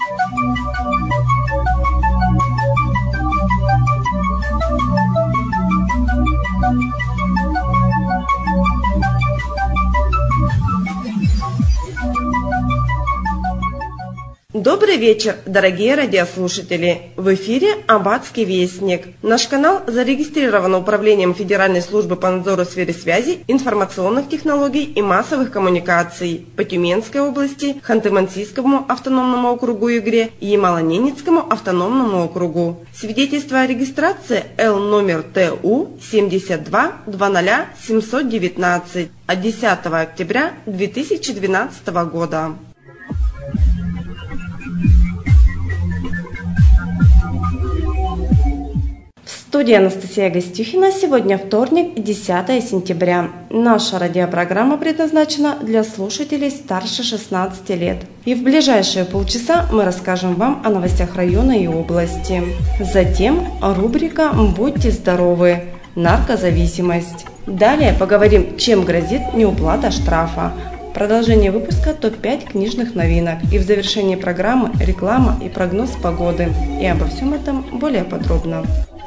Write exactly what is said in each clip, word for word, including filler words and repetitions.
Добрый вечер, дорогие радиослушатели! В эфире Аббатский вестник. Наш канал зарегистрирован Управлением Федеральной службы по надзору в сфере связи, информационных технологий и массовых коммуникаций по Тюменской области, Ханты-Мансийскому автономному округу Югре и Ямало-Ненецкому автономному округу. Свидетельство о регистрации Л номер Т У семьдесят два двадцать семьсот девятнадцать от десятого октября две тысячи двенадцатого года. Студия Анастасия Гостюхина. Сегодня вторник, десятое сентября. Наша радиопрограмма предназначена для слушателей старше шестнадцати лет. И в ближайшие полчаса мы расскажем вам о новостях района и области. Затем рубрика «Будьте здоровы. Наркозависимость». Далее поговорим, чем грозит неуплата штрафа. Продолжение выпуска топ пять книжных новинок. И в завершении программы реклама и прогноз погоды. И обо всем этом более подробно.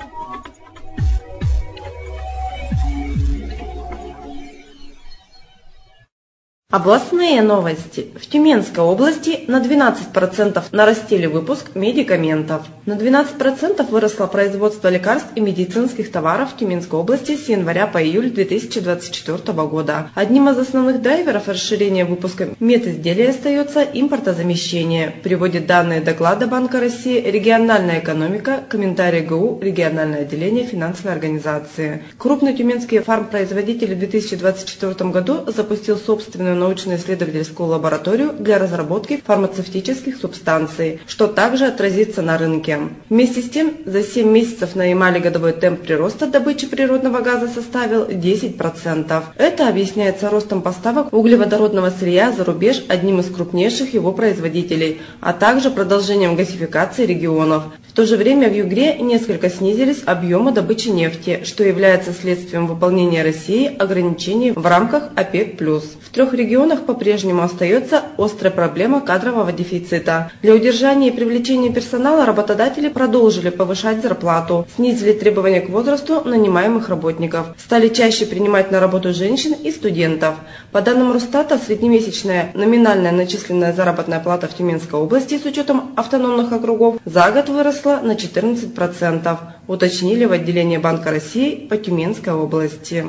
Областные новости. В Тюменской области на двенадцать процентов нарастили выпуск медикаментов. На двенадцать процентов выросло производство лекарств и медицинских товаров в Тюменской области с января по июль две тысячи двадцать четвёртого года. Одним из основных драйверов расширения выпуска медизделий остается импортозамещение. Приводит данные доклада Банка России «Региональная экономика», комментарий ГУ «Региональное отделение финансовой организации». Крупный тюменский фармпроизводитель в две тысячи двадцать четвёртом году запустил собственную научно-исследовательскую лабораторию для разработки фармацевтических субстанций, что также отразится на рынке. Вместе с тем, за семь месяцев на Ямале годовой темп прироста добычи природного газа составил десять процентов. Это объясняется ростом поставок углеводородного сырья за рубеж одним из крупнейших его производителей, а также продолжением газификации регионов. В то же время в Югре несколько снизились объемы добычи нефти, что является следствием выполнения России ограничений в рамках ОПЕК+. В трех регионах по-прежнему остается острая проблема кадрового дефицита. Для удержания и привлечения персонала работодатели продолжили повышать зарплату, снизили требования к возрасту нанимаемых работников, стали чаще принимать на работу женщин и студентов. По данным Росстата, среднемесячная номинальная начисленная заработная плата в Тюменской области с учетом автономных округов за год выросла на четырнадцать процентов, уточнили в отделении Банка России по Тюменской области.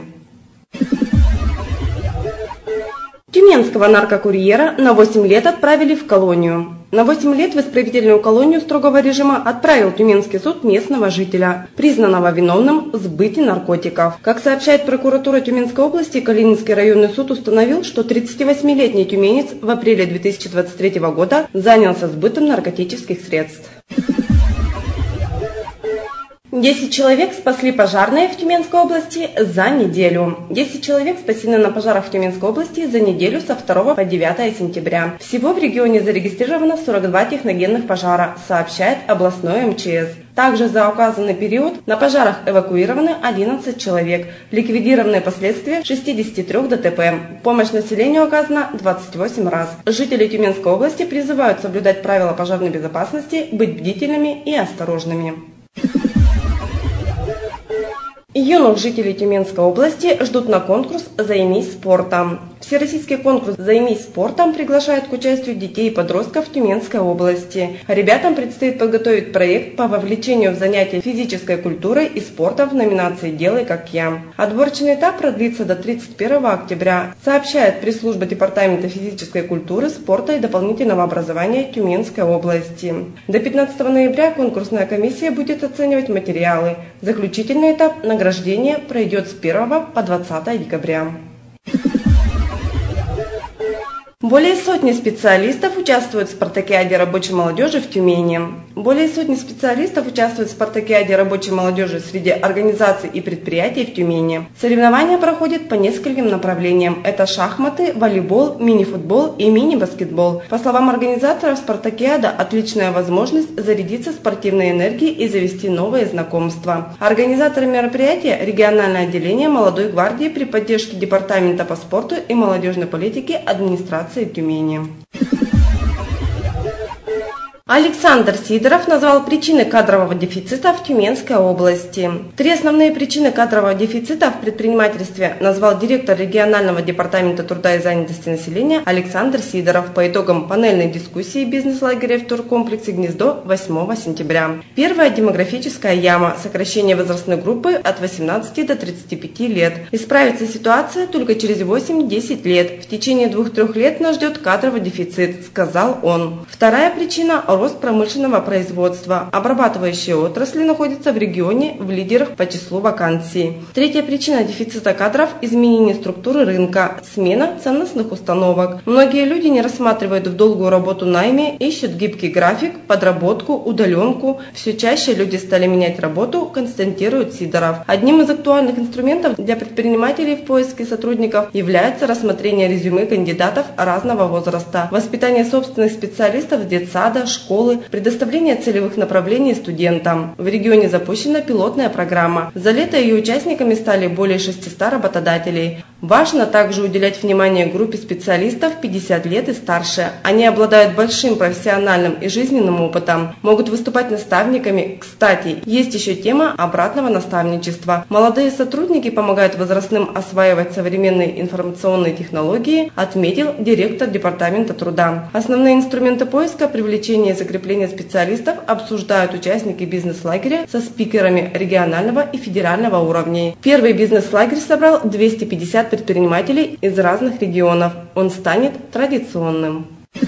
Тюменского наркокурьера на восемь лет отправили в колонию. На восемь лет в исправительную колонию строгого режима отправил Тюменский суд местного жителя, признанного виновным в сбыте наркотиков. Как сообщает прокуратура Тюменской области, Калининский районный суд установил, что тридцативосьмилетний тюменец в апреле две тысячи двадцать третьего года занялся сбытом наркотических средств. десять человек спасли пожарные в Тюменской области за неделю. десять человек спасены на пожарах в Тюменской области за неделю со второго по девятое сентября. Всего в регионе зарегистрировано сорок два техногенных пожара, сообщает областной эм че эс. Также за указанный период на пожарах эвакуированы одиннадцать человек, ликвидированы последствия шестидесяти трёх дэ тэ пэ. Помощь населению оказана двадцать восемь раз. Жители Тюменской области призывают соблюдать правила пожарной безопасности, быть бдительными и осторожными. Юных жителей Тюменской области ждут на конкурс «Займись спортом». Всероссийский конкурс «Займись спортом» приглашает к участию детей и подростков Тюменской области. Ребятам предстоит подготовить проект по вовлечению в занятия физической культурой и спортом в номинации «Делай как я». Отборочный этап продлится до тридцать первого октября, сообщает пресс-служба Департамента физической культуры, спорта и дополнительного образования Тюменской области. До пятнадцатого ноября конкурсная комиссия будет оценивать материалы. Заключительный этап награждения пройдет с первого по двадцатое декабря. Более сотни специалистов участвуют в спартакиаде рабочей молодежи в Тюмени. Более сотни специалистов участвуют в спартакиаде рабочей молодежи среди организаций и предприятий в Тюмени. Соревнования проходят по нескольким направлениям. Это шахматы, волейбол, мини-футбол и мини-баскетбол. По словам организаторов, спартакиада – отличная возможность зарядиться спортивной энергией и завести новые знакомства. Организаторы мероприятия – региональное отделение молодой гвардии при поддержке Департамента по спорту и молодежной политике администрации Тюмени. Александр Сидоров назвал причины кадрового дефицита в Тюменской области. Три основные причины кадрового дефицита в предпринимательстве назвал директор регионального департамента труда и занятости населения Александр Сидоров по итогам панельной дискуссии бизнес-лагеря в туркомплексе «Гнездо» восьмого сентября. Первая – демографическая яма, сокращение возрастной группы от восемнадцати до тридцати пяти лет. Исправится ситуация только через восемь-десять лет. В течение двух-трех лет нас ждет кадровый дефицит, сказал он. Вторая причина – рост промышленного производства. Обрабатывающие отрасли находятся в регионе в лидерах по числу вакансий. Третья причина дефицита кадров – изменение структуры рынка, смена ценностных установок. Многие люди не рассматривают в долгую работу найме, ищут гибкий график, подработку, удаленку. Все чаще люди стали менять работу, констатирует Сидоров. Одним из актуальных инструментов для предпринимателей в поиске сотрудников является рассмотрение резюме кандидатов разного возраста, воспитание собственных специалистов с детсада, школы, предоставление целевых направлений студентам. В регионе запущена пилотная программа. За лето ее участниками стали более шестисот работодателей. Важно также уделять внимание группе специалистов пятьдесят лет и старше. Они обладают большим профессиональным и жизненным опытом, могут выступать наставниками. Кстати, есть еще тема обратного наставничества. Молодые сотрудники помогают возрастным осваивать современные информационные технологии, отметил директор департамента труда. Основные инструменты поиска, привлечения и закрепления специалистов обсуждают участники бизнес-лагеря со спикерами регионального и федерального уровней. Первый бизнес-лагерь собрал двести пятьдесят предпринимателей из разных регионов. Он станет традиционным.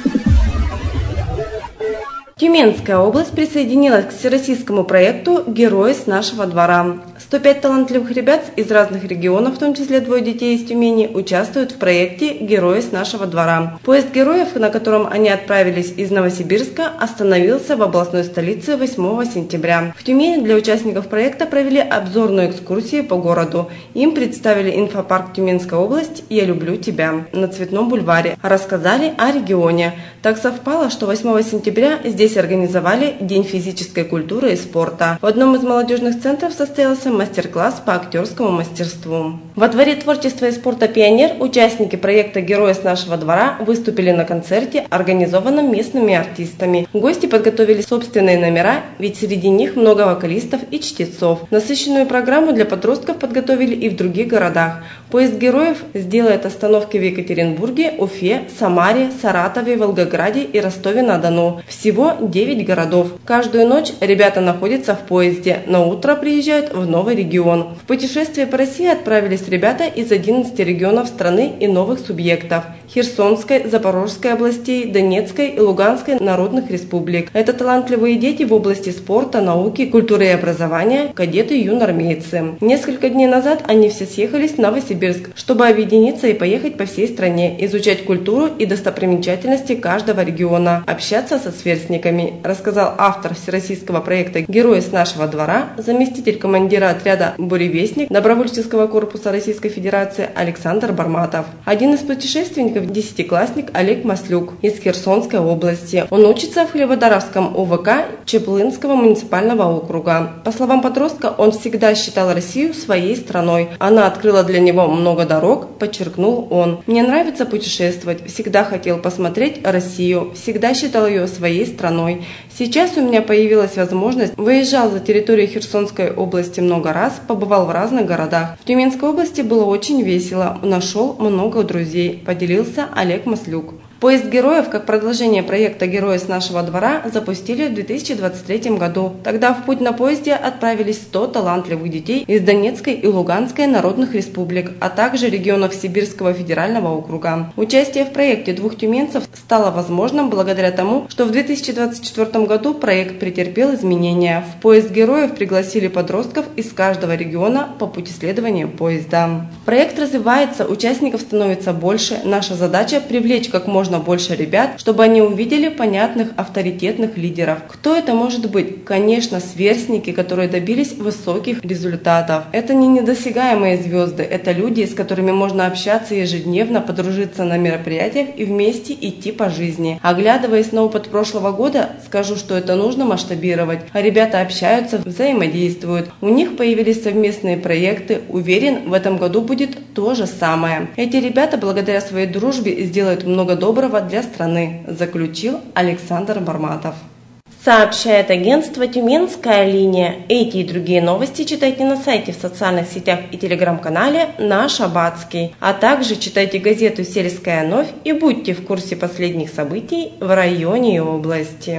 Тюменская область присоединилась к всероссийскому проекту «Герои с нашего двора». сто пять талантливых ребят из разных регионов, в том числе двое детей из Тюмени, участвуют в проекте «Герои с нашего двора». Поезд героев, на котором они отправились из Новосибирска, остановился в областной столице восьмого сентября. В Тюмени для участников проекта провели обзорную экскурсию по городу. Им представили инфопарк Тюменской области «Я люблю тебя» на Цветном бульваре, рассказали о регионе. Так совпало, что восьмого сентября здесь организовали День физической культуры и спорта. В одном из молодежных центров состоялся мастер-класс по актерскому мастерству. Во Дворе творчества и спорта «Пионер» участники проекта «Герои с нашего двора» выступили на концерте, организованном местными артистами. Гости подготовили собственные номера, ведь среди них много вокалистов и чтецов. Насыщенную программу для подростков подготовили и в других городах. Поезд героев сделает остановки в Екатеринбурге, Уфе, Самаре, Саратове, Волгограде и Ростове-на-Дону. Всего девять городов. Каждую ночь ребята находятся в поезде, на утро приезжают в новый регион. В путешествие по России отправились ребята из одиннадцати регионов страны и новых субъектов – Херсонской, Запорожской областей, Донецкой и Луганской народных республик. Это талантливые дети в области спорта, науки, культуры и образования, кадеты и юнормейцы. Несколько дней назад они все съехались в Новосибирск, чтобы объединиться и поехать по всей стране, изучать культуру и достопримечательности каждого региона, общаться со сверстниками, рассказал автор всероссийского проекта «Герои с нашего двора», заместитель командира отряда «Буревестник» добровольческого корпуса Российской Федерации Александр Барматов. Один из путешественников – десятиклассник Олег Маслюк из Херсонской области. Он учится в Хлебодаровском УВК Чеплынского муниципального округа. По словам подростка, он всегда считал Россию своей страной. Она открыла для него много дорог, подчеркнул он. «Мне нравится путешествовать, всегда хотел посмотреть Россию, всегда считал ее своей страной. Сейчас у меня появилась возможность, выезжал за территорию Херсонской области много раз, побывал в разных городах. В Тюменской области было очень весело, нашел много друзей», поделился Олег Маслюк. Поезд героев, как продолжение проекта «Герои с нашего двора», запустили в две тысячи двадцать третьем году. Тогда в путь на поезде отправились сто талантливых детей из Донецкой и Луганской народных республик, а также регионов Сибирского федерального округа. Участие в проекте двух тюменцев стало возможным благодаря тому, что в две тысячи двадцать четвёртом году проект претерпел изменения. В поезд героев пригласили подростков из каждого региона по пути следования поезда. Проект развивается, участников становится больше. Наша задача – привлечь как можно больше ребят, чтобы они увидели понятных авторитетных лидеров. Кто это может быть? Конечно, сверстники, которые добились высоких результатов. Это не недосягаемые звезды, это люди, с которыми можно общаться ежедневно, подружиться на мероприятиях и вместе идти по жизни. Оглядываясь на опыт прошлого года, скажу, что это нужно масштабировать. А ребята общаются, взаимодействуют. У них появились совместные проекты. Уверен, в этом году будет то же самое. Эти ребята, благодаря своей дружбе, сделают много доброго для страны, заключил Александр Барматов. сообщает агентство «Тюменская линия». Эти и другие новости читайте на сайте, в социальных сетях и телеграм-канале «Наш Аббатский». А также читайте газету «Сельская новь» и будьте в курсе последних событий в районе и области.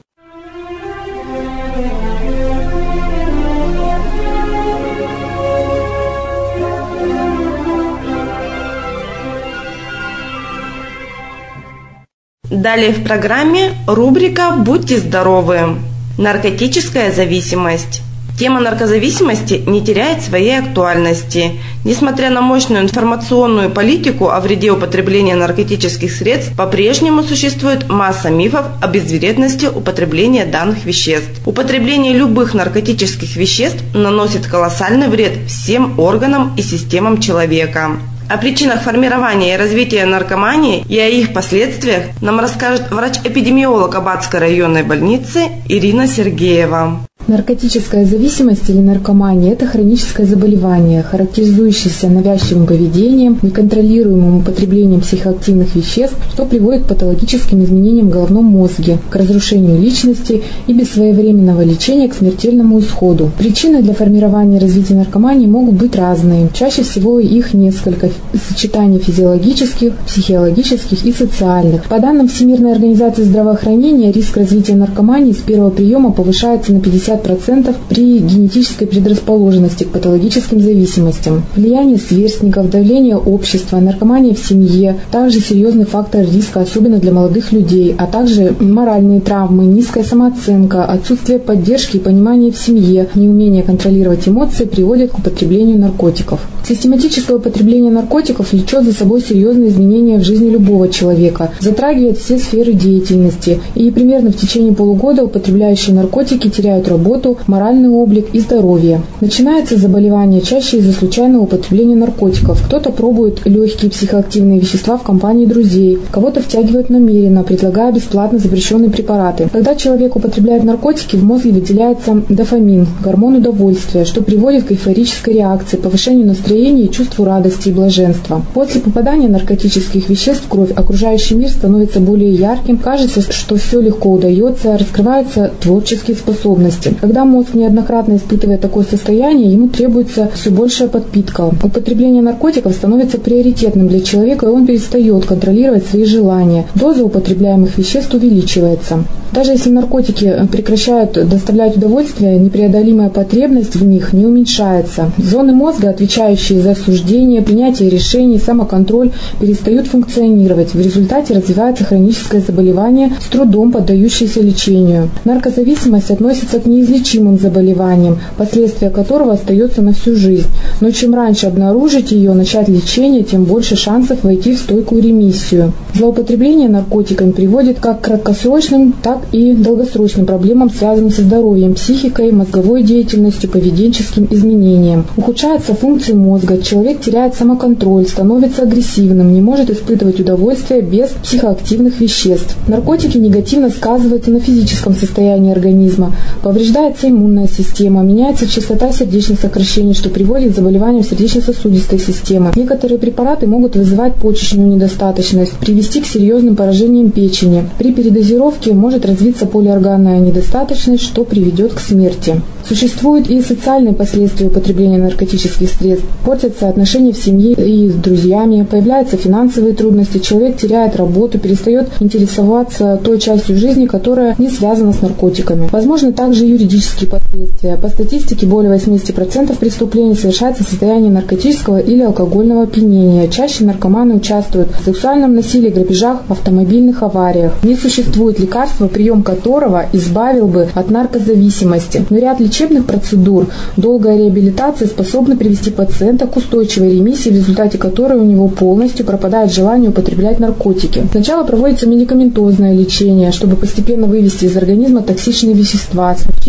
Далее в программе рубрика «Будьте здоровы». Наркотическая зависимость. Тема наркозависимости не теряет своей актуальности. Несмотря на мощную информационную политику о вреде употребления наркотических средств, по-прежнему существует масса мифов о безвредности употребления данных веществ. Употребление любых наркотических веществ наносит колоссальный вред всем органам и системам человека. О причинах формирования и развития наркомании и о их последствиях нам расскажет врач-эпидемиолог Аббатской районной больницы Ирина Сергеева. Наркотическая зависимость или наркомания – это хроническое заболевание, характеризующееся навязчивым поведением, неконтролируемым употреблением психоактивных веществ, что приводит к патологическим изменениям в головном мозге, к разрушению личности и без своевременного лечения к смертельному исходу. Причины для формирования и развития наркомании могут быть разные. Чаще всего их несколько – сочетание физиологических, психологических и социальных. По данным Всемирной организации здравоохранения, риск развития наркомании с первого приема повышается на пятьдесят процентов при генетической предрасположенности к патологическим зависимостям. Влияние сверстников, давление общества, наркомания в семье – также серьезный фактор риска, особенно для молодых людей, а также моральные травмы, низкая самооценка, отсутствие поддержки и понимания в семье, неумение контролировать эмоции приводят к употреблению наркотиков. Систематическое употребление наркотиков влечет за собой серьезные изменения в жизни любого человека, затрагивает все сферы деятельности, и примерно в течение полугода употребляющие наркотики теряют работу, работу, моральный облик и здоровье. Начинается заболевание чаще из-за случайного употребления наркотиков. Кто-то пробует легкие психоактивные вещества в компании друзей, кого-то втягивают намеренно, предлагая бесплатно запрещенные препараты. Когда человек употребляет наркотики, в мозге выделяется дофамин, гормон удовольствия, что приводит к эйфорической реакции, повышению настроения и чувству радости и блаженства. После попадания наркотических веществ в кровь окружающий мир становится более ярким, кажется, что все легко удается, раскрываются творческие способности. Когда мозг неоднократно испытывает такое состояние, ему требуется все большая подпитка. Употребление наркотиков становится приоритетным для человека, и он перестает контролировать свои желания. Доза употребляемых веществ увеличивается. Даже если наркотики прекращают доставлять удовольствие, непреодолимая потребность в них не уменьшается. Зоны мозга, отвечающие за суждение, принятие решений, самоконтроль, перестают функционировать. В результате развивается хроническое заболевание, с трудом поддающееся лечению. Наркозависимость относится к неизлечимым заболеваниям, последствия которого остается на всю жизнь. Но чем раньше обнаружить ее, начать лечение, тем больше шансов войти в стойкую ремиссию. Злоупотребление наркотиками приводит как к краткосрочным, так и долгосрочным проблемам, связанным со здоровьем, психикой, мозговой деятельностью, поведенческим изменениям. Ухудшаются функции мозга, человек теряет самоконтроль, становится агрессивным, не может испытывать удовольствие без психоактивных веществ. Наркотики негативно сказываются на физическом состоянии организма, повреждается иммунная система, меняется частота сердечных сокращений, что приводит к заболеваниям сердечно-сосудистой системы. Некоторые препараты могут вызывать почечную недостаточность, привести к серьезным поражениям печени. При передозировке может развиться полиорганная недостаточность, что приведет к смерти. Существуют и социальные последствия употребления наркотических средств. Портятся отношения в семье и с друзьями, появляются финансовые трудности, человек теряет работу, перестает интересоваться той частью жизни, которая не связана с наркотиками. Возможно также юридические последствия. По статистике, более восемьдесят процентов преступлений совершается в состоянии наркотического или алкогольного опьянения. Чаще наркоманы участвуют в сексуальном насилии, грабежах, автомобильных авариях. Не существует лекарства, прием которого избавил бы от наркозависимости. Но ряд лечебных процедур, долгая реабилитация способны привести пациента к устойчивой ремиссии, в результате которой у него полностью пропадает желание употреблять наркотики. Сначала проводится медикаментозное лечение, чтобы постепенно вывести из организма токсичные вещества, смягчить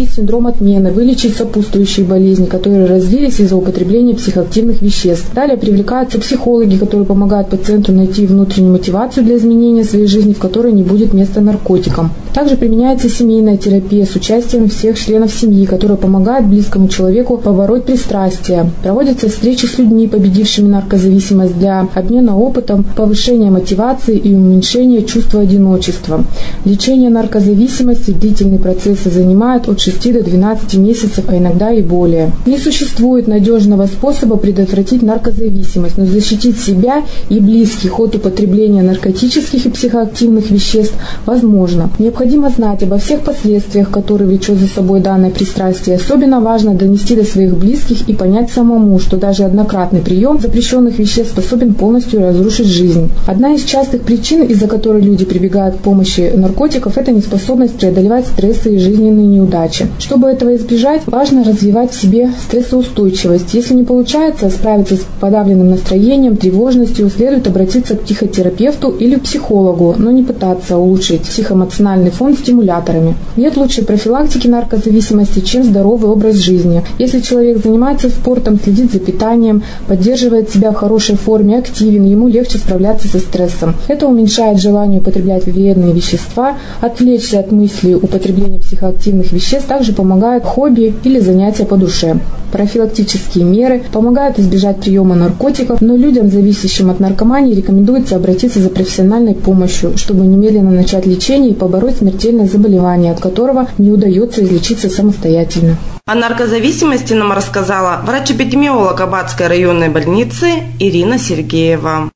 излечить синдром отмены, вылечить сопутствующие болезни, которые развились из-за употребления психоактивных веществ. Далее привлекаются психологи, которые помогают пациенту найти внутреннюю мотивацию для изменения своей жизни, в которой не будет места наркотикам. Также применяется семейная терапия с участием всех членов семьи, которая помогает близкому человеку побороть пристрастия. Проводятся встречи с людьми, победившими наркозависимость, для обмена опытом, повышения мотивации и уменьшения чувства одиночества. Лечение наркозависимости, длительный процесс, занимает от шести до двенадцати месяцев, а иногда и более. Не существует надежного способа предотвратить наркозависимость, но защитить себя и близких от употребления наркотических и психоактивных веществ возможно. Необходимо знать обо всех последствиях, которые влечет за собой данное пристрастие. Особенно важно донести до своих близких и понять самому, что даже однократный прием запрещенных веществ способен полностью разрушить жизнь. Одна из частых причин, из-за которой люди прибегают к помощи наркотиков, это неспособность преодолевать стрессы и жизненные неудачи. Чтобы этого избежать, важно развивать в себе стрессоустойчивость. Если не получается справиться с подавленным настроением, тревожностью, следует обратиться к психотерапевту или психологу, но не пытаться улучшить психоэмоциональный фон стимуляторами. Нет лучшей профилактики наркозависимости, чем здоровый образ жизни. Если человек занимается спортом, следит за питанием, поддерживает себя в хорошей форме, активен, ему легче справляться со стрессом. Это уменьшает желание употреблять вредные вещества, отвлечься от мысли употребления психоактивных веществ также помогает хобби или занятия по душе. Профилактические меры помогают избежать приема наркотиков, но людям, зависящим от наркомании, рекомендуется обратиться за профессиональной помощью, чтобы немедленно начать лечение и побороть смертельное заболевание, от которого не удается излечиться самостоятельно. О наркозависимости нам рассказала врач-эпидемиолог Аббатской районной больницы Ирина Сергеева.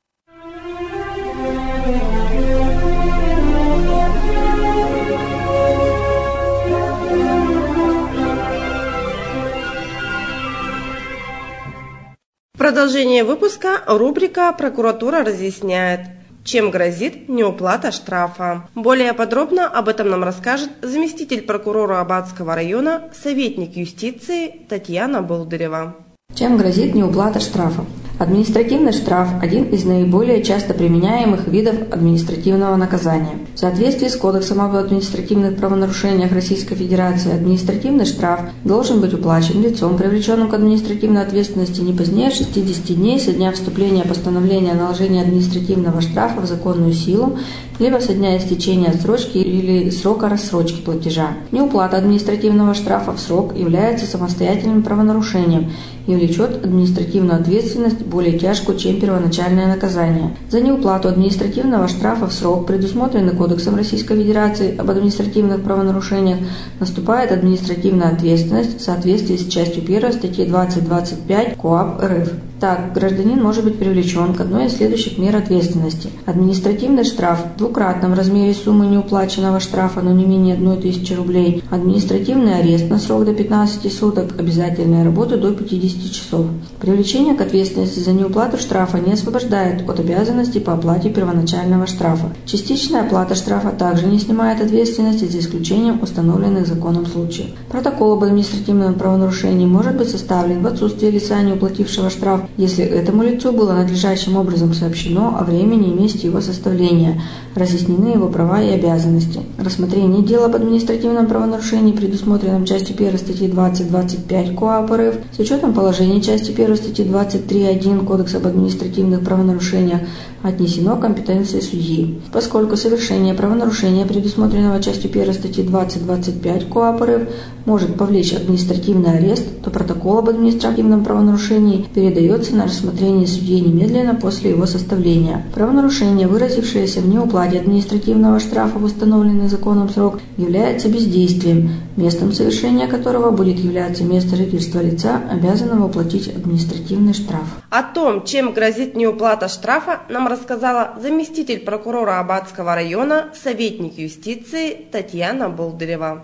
В продолжение выпуска рубрика «Прокуратура разъясняет». Чем грозит неуплата штрафа? Более подробно об этом нам расскажет заместитель прокурора Аббатского района, советник юстиции Татьяна Болдырева. Чем грозит неуплата штрафа? Административный штраф – один из наиболее часто применяемых видов административного наказания. В соответствии с Кодексом об административных правонарушениях Российской Федерации административный штраф должен быть уплачен лицом, привлеченным к административной ответственности не позднее шестидесяти дней со дня вступления постановления о наложении административного штрафа в законную силу, либо со дня истечения отсрочки или срока рассрочки платежа. Неуплата административного штрафа в срок является самостоятельным правонарушением и влечет административную ответственность более тяжкую, чем первоначальное наказание. За неуплату административного штрафа в срок, предусмотренный Кодексом Российской Федерации об административных правонарушениях, наступает административная ответственность в соответствии с частью первой статьи двадцать двадцать пять КоАП РФ. Так, гражданин может быть привлечен к одной из следующих мер ответственности. Административный штраф в двукратном размере суммы неуплаченного штрафа, но не менее одной тысячи рублей, административный арест на срок до пятнадцати суток, обязательная работа до пятидесяти часов. Привлечение к ответственности за неуплату штрафа не освобождает от обязанности по оплате первоначального штрафа. Частичная оплата штрафа также не снимает ответственности за исключением установленных законом случаев. Протокол об административном правонарушении может быть составлен в отсутствие лица, не уплатившего штраф, если этому лицу было надлежащим образом сообщено о времени и месте его составления, разъяснены его права и обязанности. Рассмотрение дела об административном правонарушении, предусмотренном частью первой статьи двадцать двадцать пять КоАП РФ, с учетом положений части первой статьи двадцать три точка один Кодекса об административных правонарушениях, отнесено к компетенции судьи. Поскольку совершение правонарушения, предусмотренного частью первой статьи двадцать двадцать пять КоАП РФ, может повлечь административный арест, то протокол об административном правонарушении передается на рассмотрение судьи немедленно после его составления. Правонарушение, выразившееся в неуплате административного штрафа в установленный законом срок, является бездействием, местом совершения которого будет являться место жительства лица, обязанного уплатить административный штраф. О том, чем грозит неуплата штрафа, нам рассказала заместитель прокурора Аббатского района, советник юстиции Татьяна Болдырева.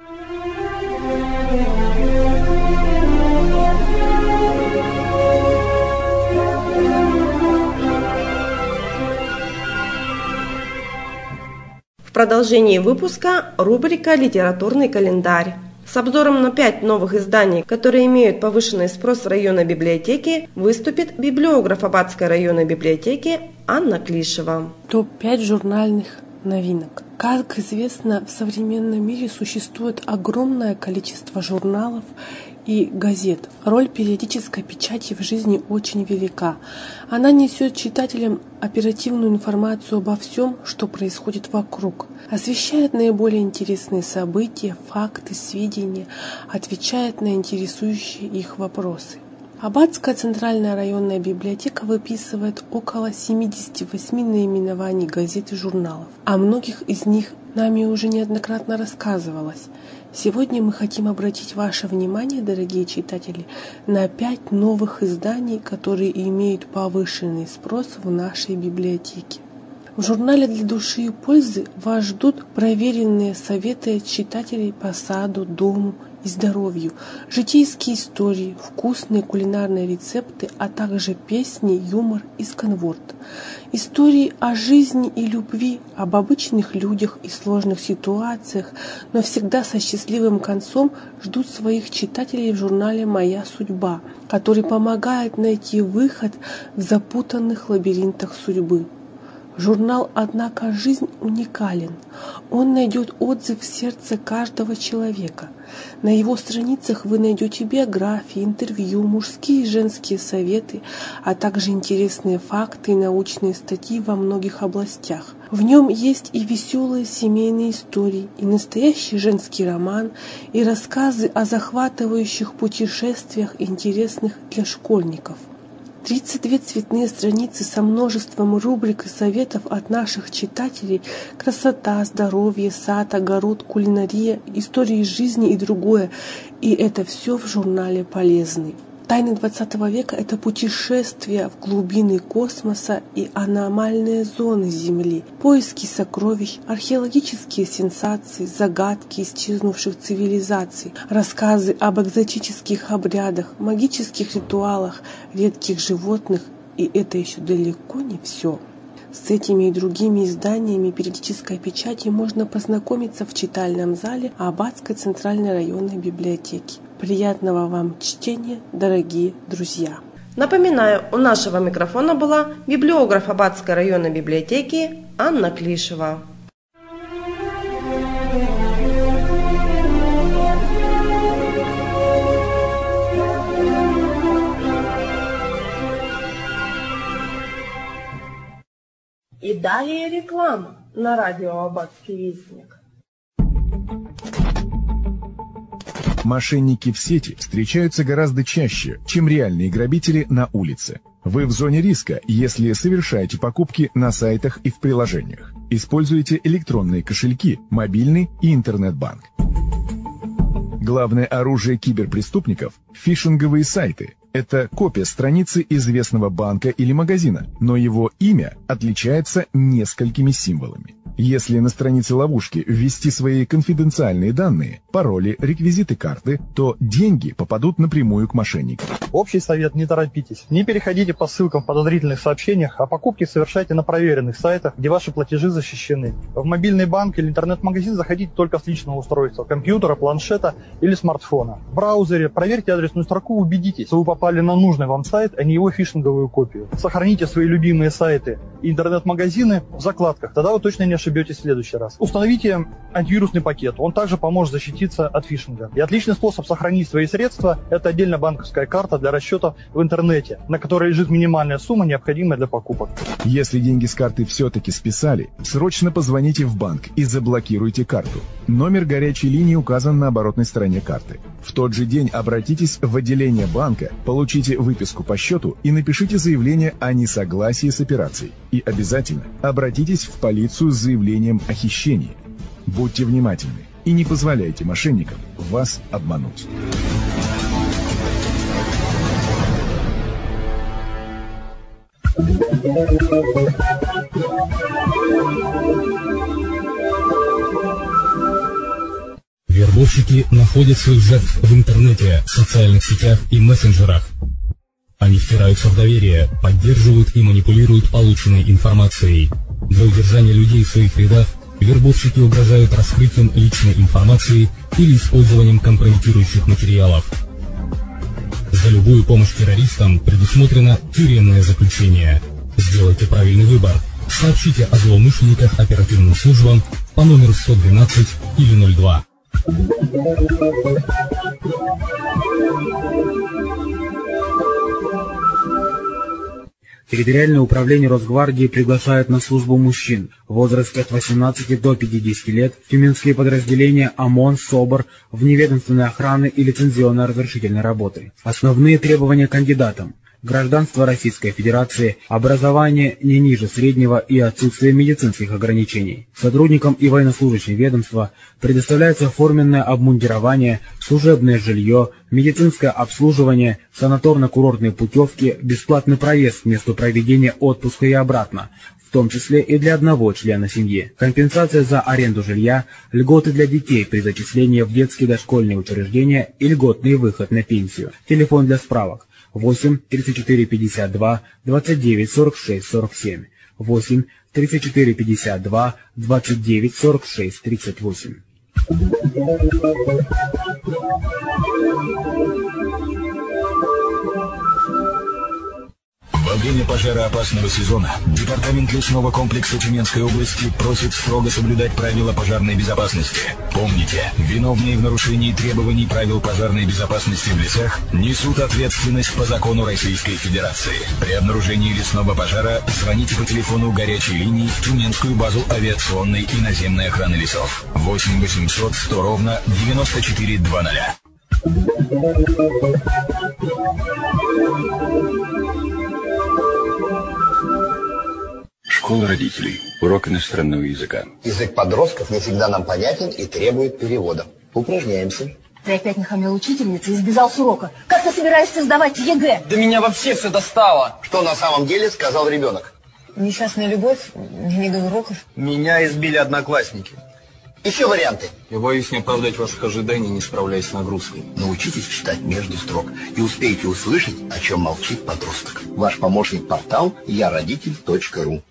В продолжении выпуска рубрика «Литературный календарь». С обзором на пять новых изданий, которые имеют повышенный спрос в районной библиотеке, выступит библиограф Аббатской районной библиотеки Анна Клишева. топ пять журнальных новинок. Как известно, в современном мире существует огромное количество журналов и газет. Роль периодической печати в жизни очень велика. Она несет читателям оперативную информацию обо всем, что происходит вокруг, освещает наиболее интересные события, факты, сведения, отвечает на интересующие их вопросы. Аббатская центральная районная библиотека выписывает около семидесяти восьми наименований газет и журналов. О многих из них нами уже неоднократно рассказывалось. Сегодня мы хотим обратить ваше внимание, дорогие читатели, на пять новых изданий, которые имеют повышенный спрос в нашей библиотеке. В журнале «Для души и пользы» вас ждут проверенные советы читателей по саду, дому и здоровью, житейские истории, вкусные кулинарные рецепты, а также песни, юмор и сканворд. Истории о жизни и любви, об обычных людях и сложных ситуациях, но всегда со счастливым концом ждут своих читателей в журнале «Моя судьба», который помогает найти выход в запутанных лабиринтах судьбы. Журнал «Однако жизнь» уникален. Он найдет отзыв в сердце каждого человека. На его страницах вы найдете биографии, интервью, мужские и женские советы, а также интересные факты и научные статьи во многих областях. В нем есть и веселые семейные истории, и настоящий женский роман, и рассказы о захватывающих путешествиях, интересных для школьников. тридцать две цветные страницы со множеством рубрик и советов от наших читателей: красота, здоровье, сад, огород, кулинария, истории жизни и другое. И это все в журнале «Полезный». Тайны двадцатого века – это путешествия в глубины космоса и аномальные зоны Земли, поиски сокровищ, археологические сенсации, загадки исчезнувших цивилизаций, рассказы об экзотических обрядах, магических ритуалах, редких животных. И это еще далеко не все. С этими и другими изданиями периодической печати можно познакомиться в читальном зале Аббатской центральной районной библиотеки. Приятного вам чтения, дорогие друзья! Напоминаю, у нашего микрофона была библиограф Аббатской районной библиотеки Анна Клишева. И далее реклама на радио Аббатский вестник. Мошенники в сети встречаются гораздо чаще, чем реальные грабители на улице. Вы в зоне риска, если совершаете покупки на сайтах и в приложениях. Используйте электронные кошельки, мобильный и интернет-банк. Главное оружие киберпреступников – фишинговые сайты. Это копия страницы известного банка или магазина, но его имя отличается несколькими символами. Если на странице ловушки ввести свои конфиденциальные данные, пароли, реквизиты карты, то деньги попадут напрямую к мошенникам. Общий совет: не торопитесь. Не переходите по ссылкам в подозрительных сообщениях, а покупки совершайте на проверенных сайтах, где ваши платежи защищены. В мобильный банк или интернет-магазин заходите только с личного устройства, компьютера, планшета или смартфона. В браузере проверьте адресную строку, убедитесь, что вы попали на нужный вам сайт, а не его фишинговую копию. Сохраните свои любимые сайты и интернет-магазины в закладках, тогда вы точно не ошибетесь в следующий раз. Установите антивирусный пакет, он также поможет защититься от фишинга. И отличный способ сохранить свои средства – это отдельная банковская карта для расчета в интернете, на которой лежит минимальная сумма, необходимая для покупок. Если деньги с карты все-таки списали, срочно позвоните в банк и заблокируйте карту. Номер горячей линии указан на оборотной стороне карты. В тот же день обратитесь в отделение банка, получите выписку по счету и напишите заявление о несогласии с операцией. И обязательно обратитесь в полицию с заявлением о хищении. Будьте внимательны и не позволяйте мошенникам вас обмануть. Вербовщики находят своих жертв в интернете, социальных сетях и мессенджерах. Они втираются в доверие, поддерживают и манипулируют полученной информацией. Для удержания людей в своих рядах вербовщики угрожают раскрытием личной информации или использованием компрометирующих материалов. За любую помощь террористам предусмотрено тюремное заключение. Сделайте правильный выбор. Сообщите о злоумышленниках оперативным службам по номеру сто двенадцать или ноль два. Территориальное управление Росгвардии приглашает на службу мужчин в возрасте от восемнадцати до пятидесяти лет в тюменские подразделения ОМОН, СОБР, вневедомственной охраны и лицензионно-разрешительной работы. Основные требования кандидатам: гражданство Российской Федерации, образование не ниже среднего и отсутствие медицинских ограничений. Сотрудникам и военнослужащим ведомства предоставляется форменное обмундирование, служебное жилье, медицинское обслуживание, санаторно-курортные путевки, бесплатный проезд к месту проведения отпуска и обратно, в том числе и для одного члена семьи, компенсация за аренду жилья, льготы для детей при зачислении в детские дошкольные учреждения и льготный выход на пенсию. Телефон для справок: восемь тридцать четыре пятьдесят два двадцать девять сорок шесть сорок семь, восемь тридцать четыре пятьдесят два двадцать девять сорок шесть тридцать восемь. Во время пожароопасного сезона Департамент лесного комплекса Тюменской области просит строго соблюдать правила пожарной безопасности. Помните, виновные в нарушении требований правил пожарной безопасности в лесах несут ответственность по закону Российской Федерации. При обнаружении лесного пожара звоните по телефону горячей линии в Тюменскую базу авиационной и наземной охраны лесов восемь восемьсот сто ровно девяносто четыре двадцать. Школа родителей. Урок иностранного языка. Язык подростков не всегда нам понятен и требует перевода. Упражняемся. Ты опять нахамил учительнице и сбежал с урока. Как ты собираешься сдавать ЕГЭ? Да меня вообще все достало. Что на самом деле сказал ребенок? Несчастная любовь, книга уроков. Меня избили одноклассники. Еще варианты. Я боюсь не оправдать ваших ожиданий, не справляясь с нагрузкой. Научитесь читать между строк и успейте услышать, о чем молчит подросток. Ваш помощник-портал я родитель точка ру.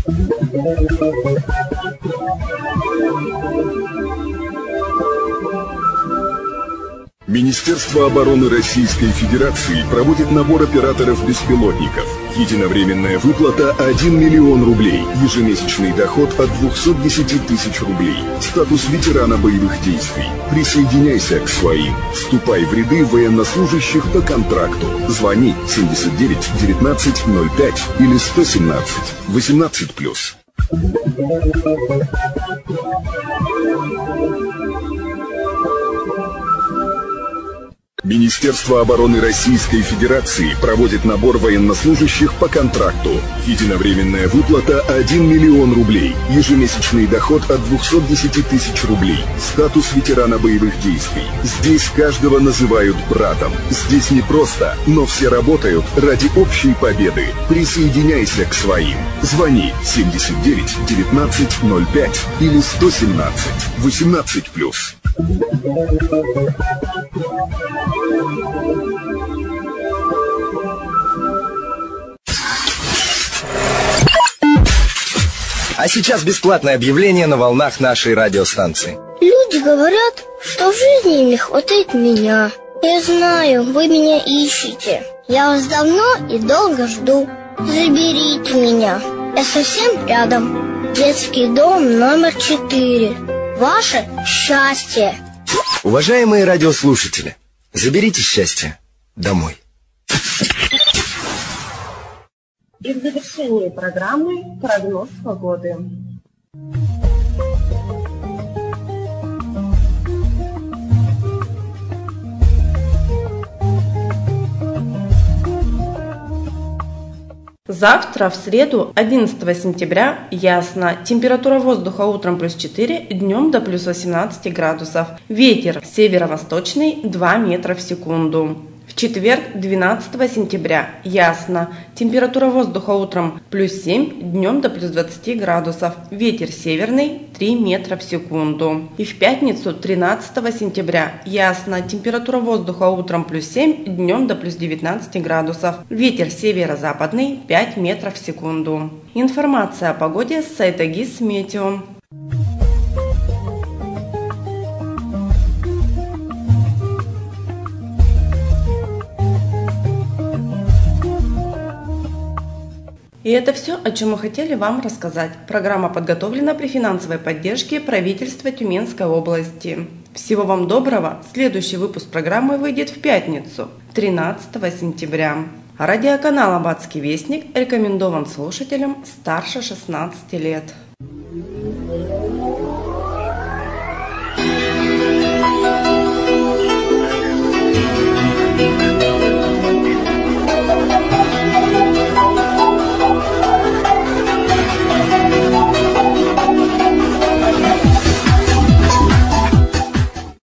Министерство обороны Российской Федерации проводит набор операторов-беспилотников. Единовременная выплата один миллион рублей. Ежемесячный доход от двухсот десяти тысяч рублей. Статус ветерана боевых действий. Присоединяйся к своим. Вступай в ряды военнослужащих по контракту. Звони семьдесят девять девятнадцать ноль пять или сто семнадцать восемнадцать плюс. Министерство обороны Российской Федерации проводит набор военнослужащих по контракту. Единовременная выплата один миллион рублей. Ежемесячный доход от двухсот десяти тысяч рублей. Статус ветерана боевых действий. Здесь каждого называют братом. Здесь не просто, но все работают ради общей победы. Присоединяйся к своим. Звони семьдесят девять девятнадцать ноль пять или сто семнадцать восемнадцать плюс. А сейчас бесплатное объявление на волнах нашей радиостанции. Люди говорят, что в жизни им не хватает меня. Я знаю, вы меня ищете. Я вас давно и долго жду. Заберите меня. Я совсем рядом. Детский дом номер четыре. Ваше счастье. Уважаемые радиослушатели, заберите счастье домой. И в завершении программы прогноз погоды. Завтра, в среду, одиннадцатого сентября, ясно. Температура воздуха утром плюс четыре, днем до плюс восемнадцати градусов. Ветер северо-восточный два метра в секунду. В четверг, двенадцатого сентября, ясно. Температура воздуха утром плюс семь, днем до плюс двадцати градусов. Ветер северный три метра в секунду. И в пятницу, тринадцатого сентября, ясно. Температура воздуха утром плюс семь, днем до плюс девятнадцати градусов. Ветер северо-западный пять метров в секунду. Информация о погоде с сайта ГИС-Метео. И это все, о чем мы хотели вам рассказать. Программа подготовлена при финансовой поддержке правительства Тюменской области. Всего вам доброго. Следующий выпуск программы выйдет в пятницу, тринадцатого сентября. Радиоканал «Аббатский вестник» рекомендован слушателям старше шестнадцати лет.